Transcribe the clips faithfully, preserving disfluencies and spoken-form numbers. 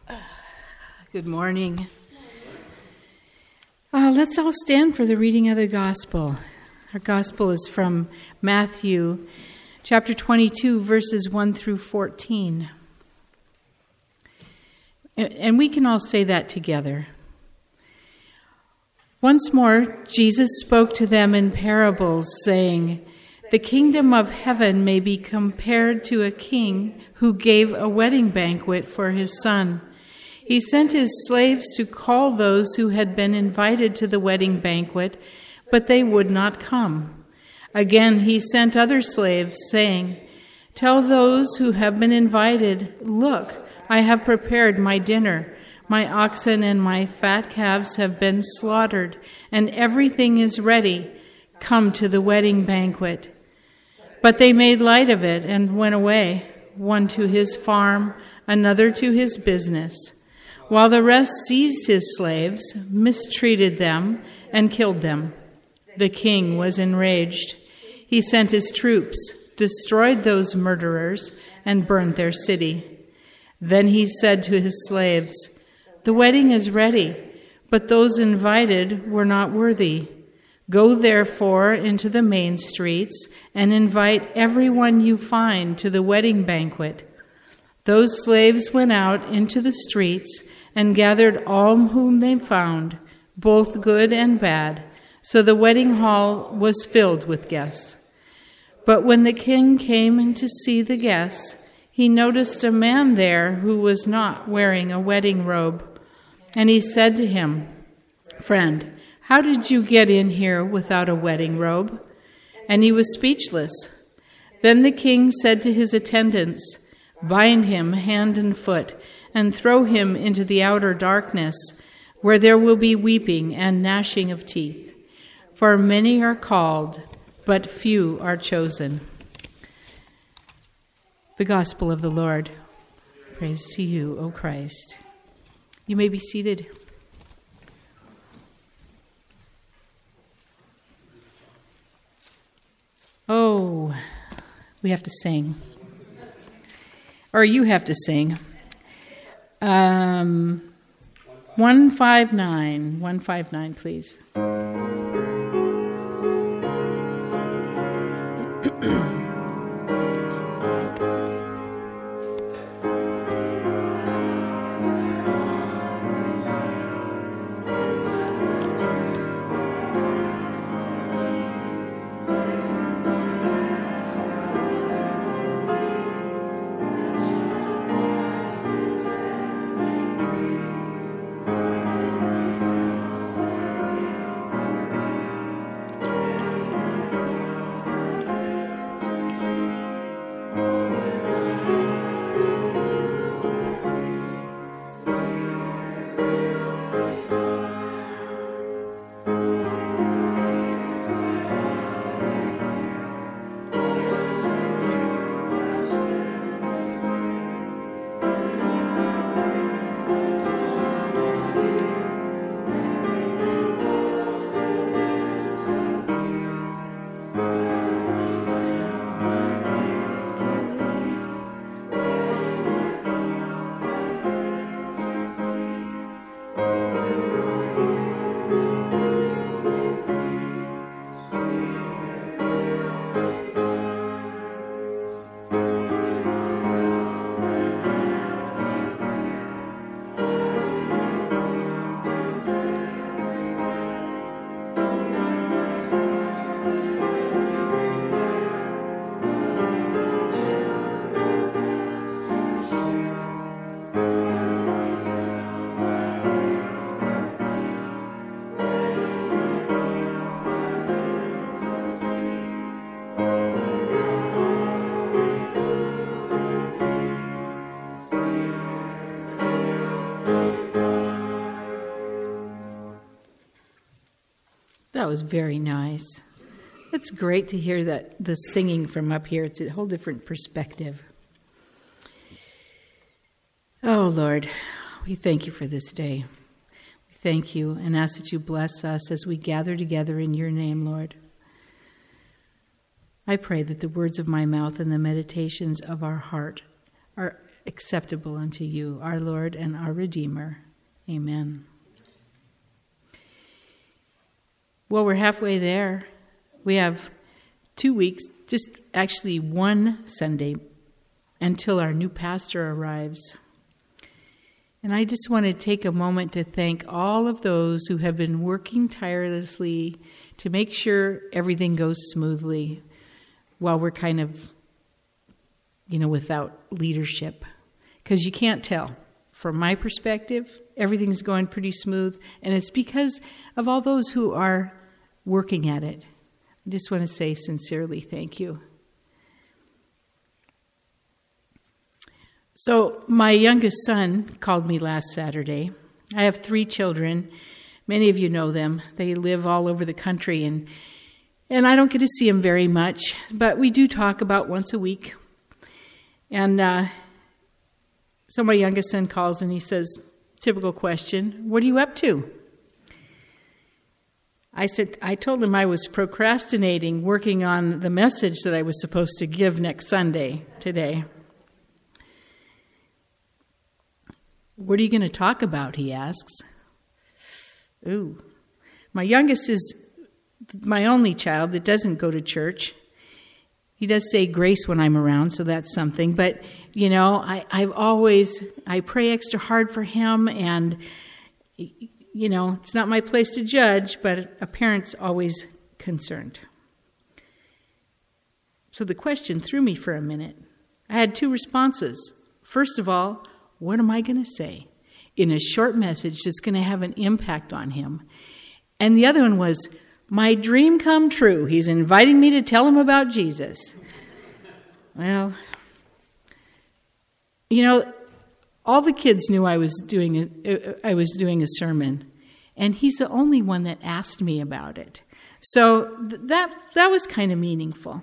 Good morning. Uh, let's all stand for the reading of the gospel. Our gospel is from Matthew chapter twenty-two, verses one through fourteen. And we can all say that together. Once more, Jesus spoke to them in parables, saying, "The kingdom of heaven may be compared to a king who gave a wedding banquet for his son. He sent his slaves to call those who had been invited to the wedding banquet, but they would not come. Again, he sent other slaves, saying, 'Tell those who have been invited, look, I have prepared my dinner. My oxen and my fat calves have been slaughtered, and everything is ready. Come to the wedding banquet.' But they made light of it and went away, one to his farm, another to his business, while the rest seized his slaves, mistreated them, and killed them. The king was enraged. He sent his troops, destroyed those murderers, and burned their city. Then he said to his slaves, 'The wedding is ready, but those invited were not worthy. Go therefore into the main streets and invite everyone you find to the wedding banquet.' Those slaves went out into the streets and gathered all whom they found, both good and bad, so the wedding hall was filled with guests. But when the king came in to see the guests, he noticed a man there who was not wearing a wedding robe. And he said to him, 'Friend, how did you get in here without a wedding robe?' And he was speechless. Then the king said to his attendants, 'Bind him hand and foot, and throw him into the outer darkness, where there will be weeping and gnashing of teeth. For many are called, but few are chosen.'" The Gospel of the Lord. Praise to you, O Christ. You may be seated. Oh, we have to sing. Or you have to sing. Um, one five nine. one five nine, please. That was very nice. It's great to hear that the singing from up here. It's a whole different perspective. Oh, Lord, we thank you for this day. We thank you and ask that you bless us as we gather together in your name, Lord. I pray that the words of my mouth and the meditations of our heart are acceptable unto you, our Lord and our Redeemer. Amen. Well, we're halfway there. We have two weeks, just actually one Sunday, until our new pastor arrives. And I just want to take a moment to thank all of those who have been working tirelessly to make sure everything goes smoothly while we're kind of, you know, without leadership. Because you can't tell. From my perspective, everything's going pretty smooth, and it's because of all those who are working at it. I just want to say sincerely thank you. So my youngest son called me last Saturday. I have three children. Many of you know them. They live all over the country, and and I don't get to see them very much, but we do talk about once a week. And uh, so my youngest son calls and he says, typical question, what are you up to? I said, I told him I was procrastinating working on the message that I was supposed to give next Sunday today. What are you going to talk about, he asks. Ooh. My youngest is my only child that doesn't go to church. He does say grace when I'm around, so that's something. But, you know, I, I've always, I pray extra hard for him, and, you know, it's not my place to judge, but a parent's always concerned. So the question threw me for a minute. I had two responses. First of all, what am I going to say in a short message that's going to have an impact on him? And the other one was, my dream come true. He's inviting me to tell him about Jesus. Well, you know, all the kids knew I was doing a, I was doing a sermon, and he's the only one that asked me about it. So that that was kind of meaningful.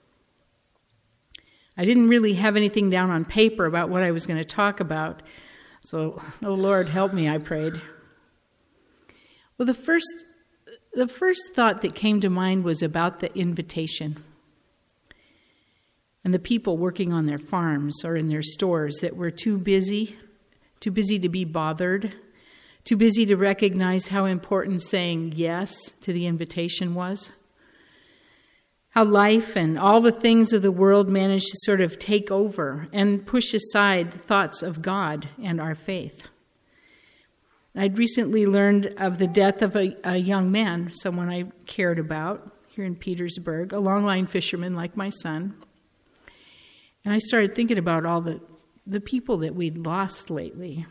I didn't really have anything down on paper about what I was going to talk about. So, oh Lord, help me, I prayed. Well, the first the first thought that came to mind was about the invitation and the people working on their farms or in their stores that were too busy, too busy to be bothered, too busy to recognize how important saying yes to the invitation was. How life and all the things of the world managed to sort of take over and push aside thoughts of God and our faith. I'd recently learned of the death of a, a young man, someone I cared about here in Petersburg, a longline fisherman like my son. And I started thinking about all the, the people that we'd lost lately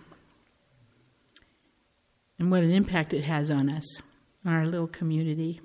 and what an impact it has on us, on our little community.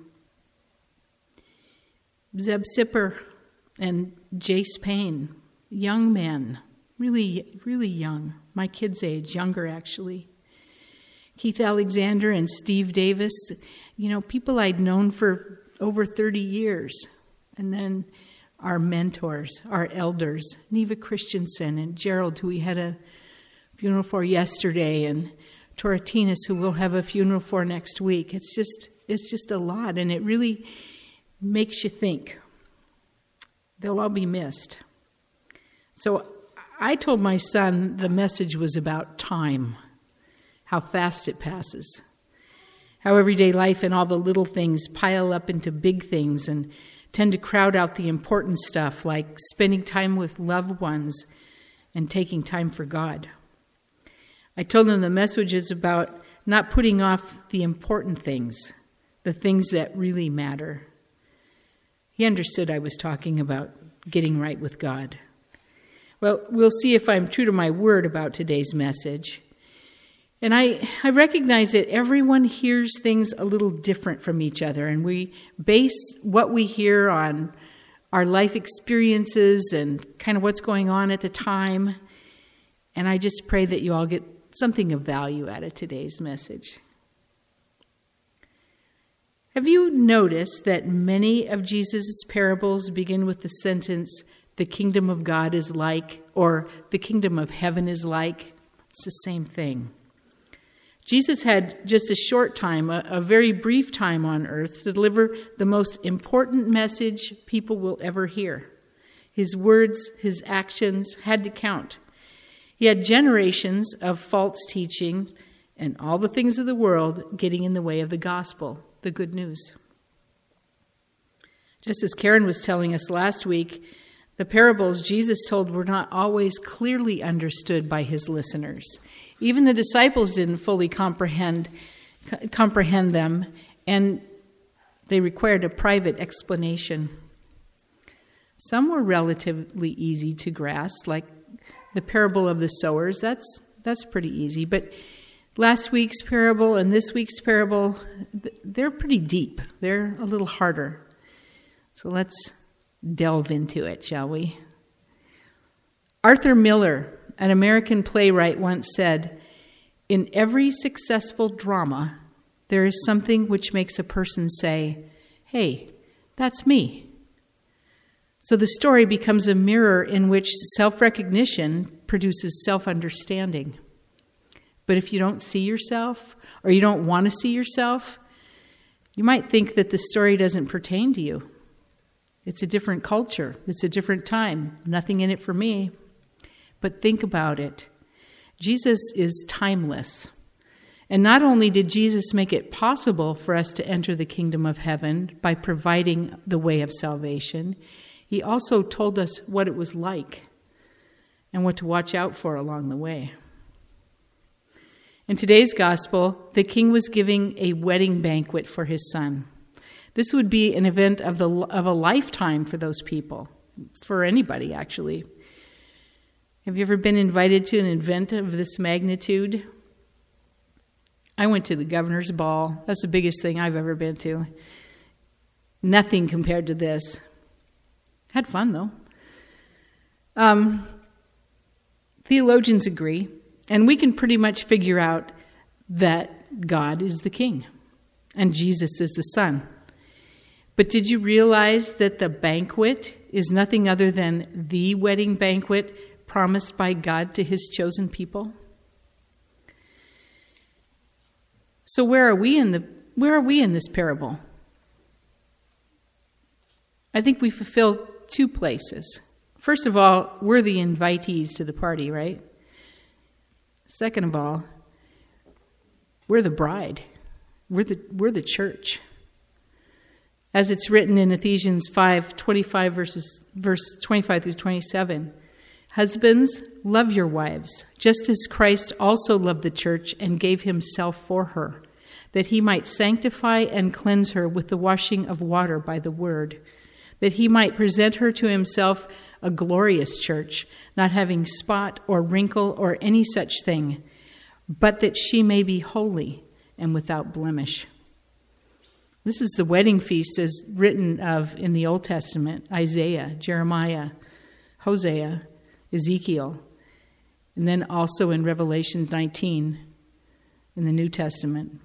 Zeb Sipper and Jace Payne, young men, really, really young, my kid's age, younger actually. Keith Alexander and Steve Davis, you know, people I'd known for over thirty years. And then our mentors, our elders, Neva Christensen and Gerald, who we had a funeral for yesterday, and Toratinas, who we'll have a funeral for next week. It's just, it's just a lot, and it really makes you think. They'll all be missed. So I told my son the message was about time, how fast it passes, how everyday life and all the little things pile up into big things and tend to crowd out the important stuff like spending time with loved ones and taking time for God. I told him the message is about not putting off the important things, the things that really matter. He understood I was talking about getting right with God. Well, we'll see if I'm true to my word about today's message. And I, I recognize that everyone hears things a little different from each other, and we base what we hear on our life experiences and kind of what's going on at the time. And I just pray that you all get something of value out of today's message. Have you noticed that many of Jesus' parables begin with the sentence, the kingdom of God is like, or the kingdom of heaven is like? It's the same thing. Jesus had just a short time, a, a very brief time on earth to deliver the most important message people will ever hear. His words, his actions had to count. He had generations of false teaching and all the things of the world getting in the way of the gospel, the good news. Just as Karen was telling us last week, the parables Jesus told were not always clearly understood by his listeners. Even the disciples didn't fully comprehend, comprehend them, and they required a private explanation. Some were relatively easy to grasp, like the parable of the sowers. That's that's pretty easy. But last week's parable and this week's parable, they're pretty deep. They're a little harder. So let's delve into it, shall we? Arthur Miller, an American playwright, once said, "In every successful drama, there is something which makes a person say, 'Hey, that's me.' So the story becomes a mirror in which self-recognition produces self-understanding. But if you don't see yourself, or you don't want to see yourself, you might think that the story doesn't pertain to you. It's a different culture. It's a different time. Nothing in it for me." But think about it. Jesus is timeless. And not only did Jesus make it possible for us to enter the kingdom of heaven by providing the way of salvation, he also told us what it was like and what to watch out for along the way. In today's gospel, the king was giving a wedding banquet for his son. This would be an event of the of a lifetime for those people, for anybody actually. Have you ever been invited to an event of this magnitude? I went to the governor's ball. That's the biggest thing I've ever been to. Nothing compared to this. Had fun though. Um, theologians agree, and we can pretty much figure out that God is the king and Jesus is the son. But did you realize that the banquet is nothing other than the wedding banquet promised by God to his chosen people? So where are we in the where are we in this parable? I think we fulfill two places. First of all, we're the invitees to the party, right? Second of all, we're the bride. We're the we're the church. As it's written in Ephesians five twenty-five verses verse twenty-five through twenty-seven, "Husbands, love your wives, just as Christ also loved the church and gave himself for her, that he might sanctify and cleanse her with the washing of water by the word, that he might present her to himself a glorious church, not having spot or wrinkle or any such thing, but that she may be holy and without blemish." This is the wedding feast as written of in the Old Testament: Isaiah, Jeremiah, Hosea, Ezekiel, and then also in Revelation nineteen in the New Testament.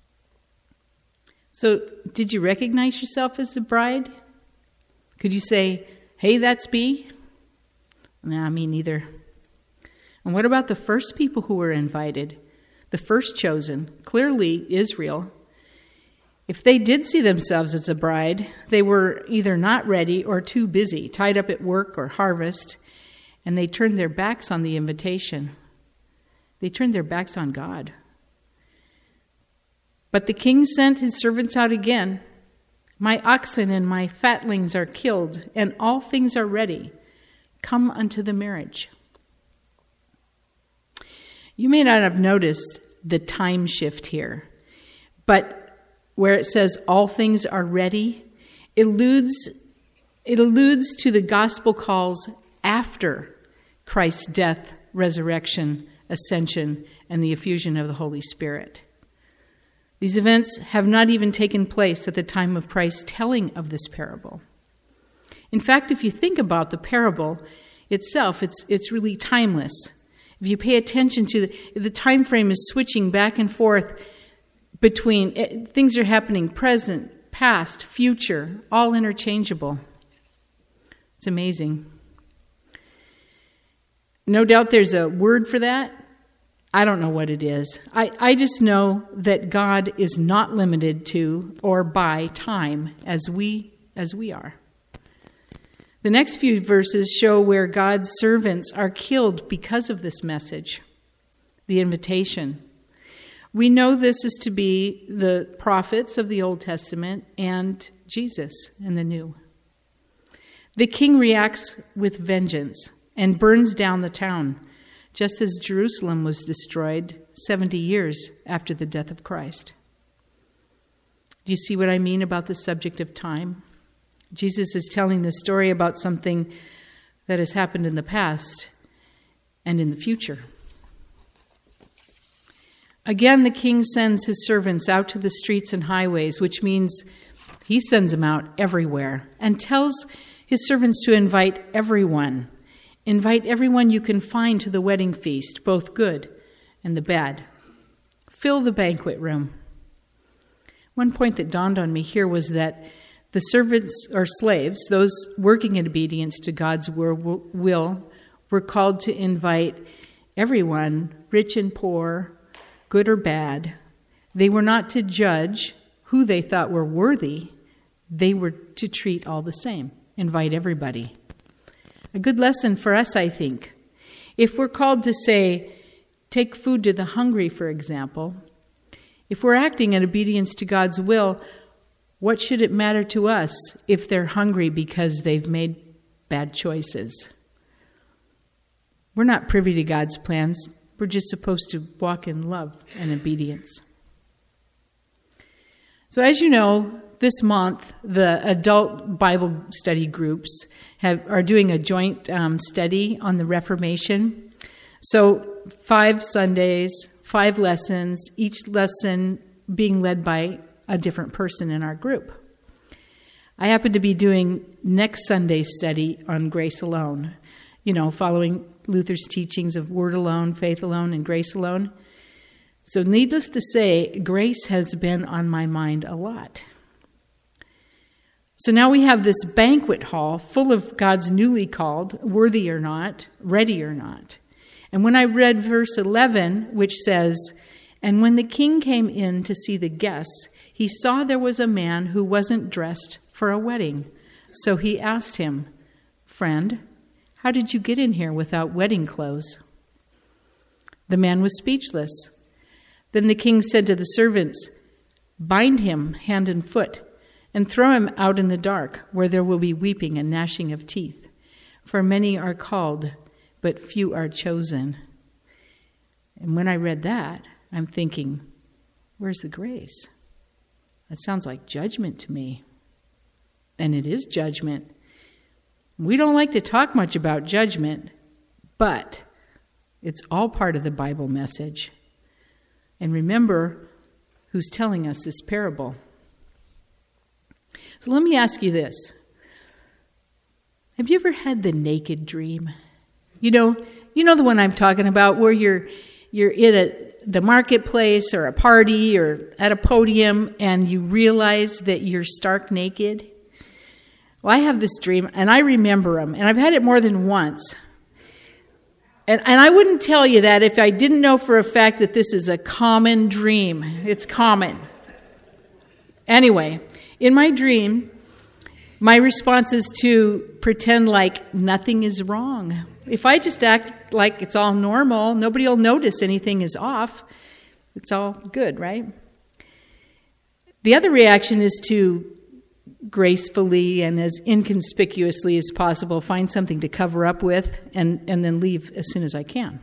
So, did you recognize yourself as the bride? Could you say, "Hey, that's me"? Nah, me neither. And what about the first people who were invited? The first chosen, clearly Israel. If they did see themselves as a bride, they were either not ready or too busy, tied up at work or harvest, and they turned their backs on the invitation. They turned their backs on God. But the king sent his servants out again. "My oxen and my fatlings are killed, and all things are ready. Come unto the marriage." You may not have noticed the time shift here, but where it says all things are ready, it alludes, it alludes to the gospel calls after Christ's death, resurrection, ascension, and the effusion of the Holy Spirit. These events have not even taken place at the time of Christ's telling of this parable. In fact, if you think about the parable itself, it's it's really timeless. If you pay attention to the, the time frame is switching back and forth between it, things are happening present, past, future, all interchangeable. It's amazing. No doubt there's a word for that. I don't know what it is. I, I just know that God is not limited to or by time as we as we are. The next few verses show where God's servants are killed because of this message, the invitation. We know this is to be the prophets of the Old Testament and Jesus in the New. The king reacts with vengeance and burns down the town, just as Jerusalem was destroyed seventy years after the death of Christ. Do you see what I mean about the subject of time? Jesus is telling the story about something that has happened in the past and in the future. Again, the king sends his servants out to the streets and highways, which means he sends them out everywhere and tells his servants to invite everyone. Invite everyone you can find to the wedding feast, both good and the bad. Fill the banquet room. One point that dawned on me here was that the servants or slaves, those working in obedience to God's will, were called to invite everyone, rich and poor, good or bad. They were not to judge who they thought were worthy. They were to treat all the same, invite everybody. A good lesson for us, I think. If we're called to say, take food to the hungry, for example, if we're acting in obedience to God's will, what should it matter to us if they're hungry because they've made bad choices? We're not privy to God's plans. We're just supposed to walk in love and obedience. So as you know, this month, the adult Bible study groups have, are doing a joint um, study on the Reformation. So five Sundays, five lessons, each lesson being led by a different person in our group. I happen to be doing next Sunday's study on grace alone, you know, following Luther's teachings of word alone, faith alone, and grace alone. So needless to say, grace has been on my mind a lot. So now we have this banquet hall full of God's newly called, worthy or not, ready or not. And when I read verse eleven, which says, "And when the king came in to see the guests, he saw there was a man who wasn't dressed for a wedding. So he asked him, 'Friend, how did you get in here without wedding clothes?' The man was speechless. Then the king said to the servants, 'Bind him hand and foot, and throw him out in the dark, where there will be weeping and gnashing of teeth. For many are called, but few are chosen.'" And when I read that, I'm thinking, where's the grace? That sounds like judgment to me. And it is judgment. We don't like to talk much about judgment, but it's all part of the Bible message. And remember who's telling us this parable. So let me ask you this. Have you ever had the naked dream? You know, you know the one I'm talking about, where you're you're in a the marketplace or a party or at a podium and you realize that you're stark naked. Well, I have this dream and I remember them, and I've had it more than once. And, and I wouldn't tell you that if I didn't know for a fact that this is a common dream. It's common. Anyway, in my dream, my response is to pretend like nothing is wrong. If I just act like it's all normal, nobody will notice anything is off. It's all good, right? The other reaction is to gracefully and as inconspicuously as possible find something to cover up with and, and then leave as soon as I can.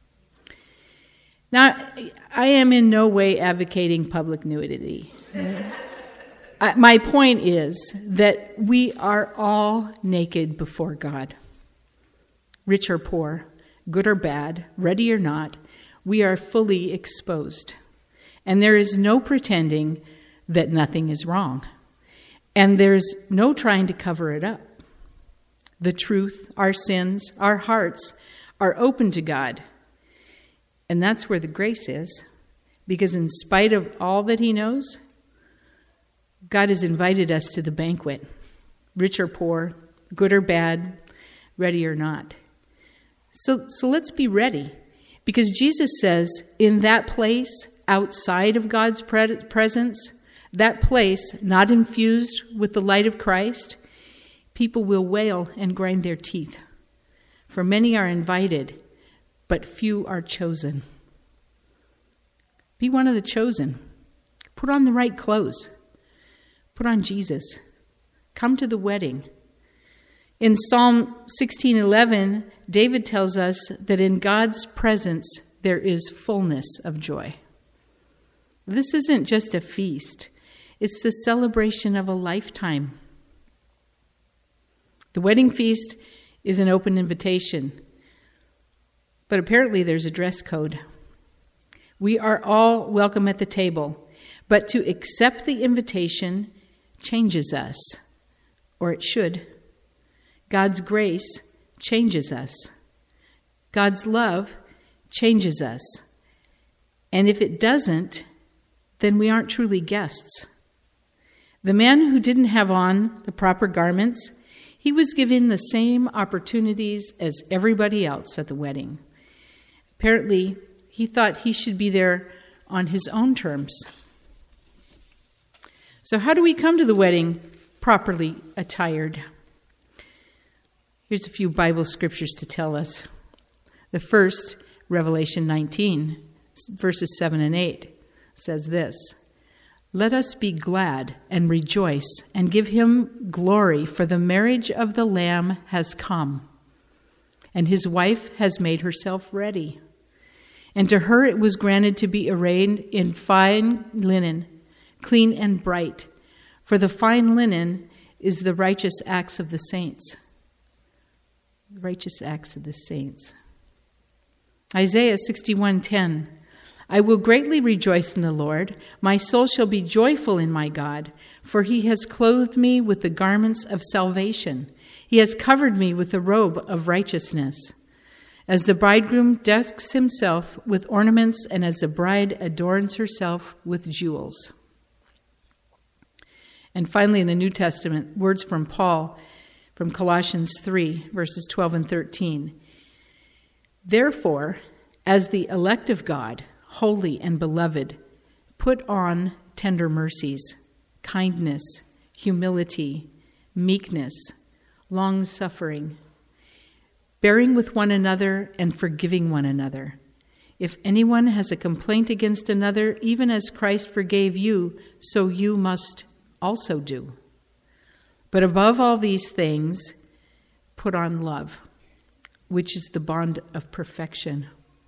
Now, I am in no way advocating public nudity. I, my point is that we are all naked before God. Rich or poor, good or bad, ready or not, we are fully exposed. And there is no pretending that nothing is wrong. And there's no trying to cover it up. The truth, our sins, our hearts are open to God. And that's where the grace is. Because in spite of all that he knows, God has invited us to the banquet. Rich or poor, good or bad, ready or not. So, so let's be ready. Because Jesus says, in that place, outside of God's presence, that place, not infused with the light of Christ, people will wail and grind their teeth. For many are invited, but few are chosen. Be one of the chosen. Put on the right clothes. Put on Jesus. Come to the wedding. In Psalm sixteen eleven, David tells us that in God's presence there is fullness of joy. This isn't just a feast. It's the celebration of a lifetime. The wedding feast is an open invitation, but apparently there's a dress code. We are all welcome at the table, but to accept the invitation changes us, or it should. God's grace changes us. God's love changes us. And if it doesn't, then we aren't truly guests. The man who didn't have on the proper garments, he was given the same opportunities as everybody else at the wedding. Apparently, he thought he should be there on his own terms. So how do we come to the wedding properly attired? Here's a few Bible scriptures to tell us. The first, Revelation nineteen, verses seven and eight, says this: "Let us be glad and rejoice and give him glory, for the marriage of the Lamb has come, and his wife has made herself ready. And to her it was granted to be arrayed in fine linen, clean and bright, for the fine linen is the righteous acts of the saints." The righteous acts of the saints. Isaiah sixty-one ten. "I will greatly rejoice in the Lord. My soul shall be joyful in my God, for he has clothed me with the garments of salvation. He has covered me with the robe of righteousness. As the bridegroom decks himself with ornaments, and as the bride adorns herself with jewels." And finally, in the New Testament, words from Paul from Colossians three, verses twelve and thirteen. "Therefore, as the elect of God, holy and beloved, put on tender mercies, kindness, humility, meekness, long-suffering, bearing with one another and forgiving one another. If anyone has a complaint against another, even as Christ forgave you, so you must also do. But above all these things, put on love, which is the bond of perfection."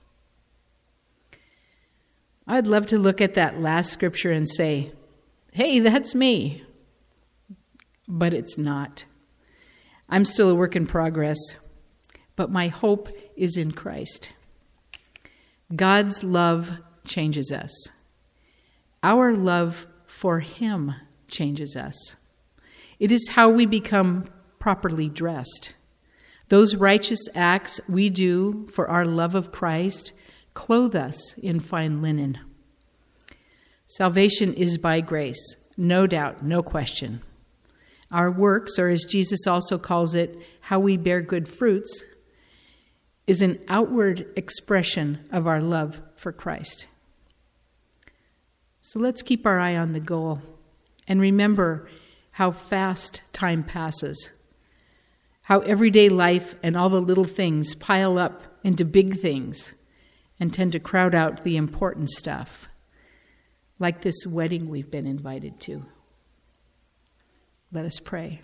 I'd love to look at that last scripture and say, hey, that's me. But it's not. I'm still a work in progress, but my hope is in Christ. God's love changes us. Our love for him changes us. It is how we become properly dressed. Those righteous acts we do for our love of Christ clothe us in fine linen. Salvation is by grace, no doubt, no question. Our works, or as Jesus also calls it, how we bear good fruits, is an outward expression of our love for Christ. So let's keep our eye on the goal and remember how fast time passes, how everyday life and all the little things pile up into big things and tend to crowd out the important stuff, like this wedding we've been invited to. Let us pray.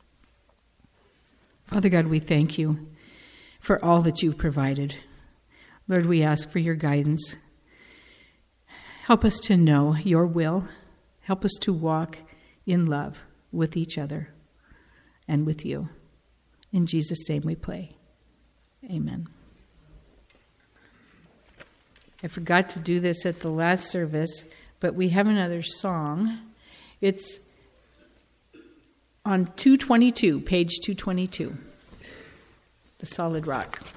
Father God, we thank you for all that you've provided. Lord, we ask for your guidance. Help us to know your will. Help us to walk in love with each other and with you. In Jesus' name we pray. Amen. I forgot to do this at the last service, but we have another song. It's on two twenty-two, page two twenty-two, The Solid Rock.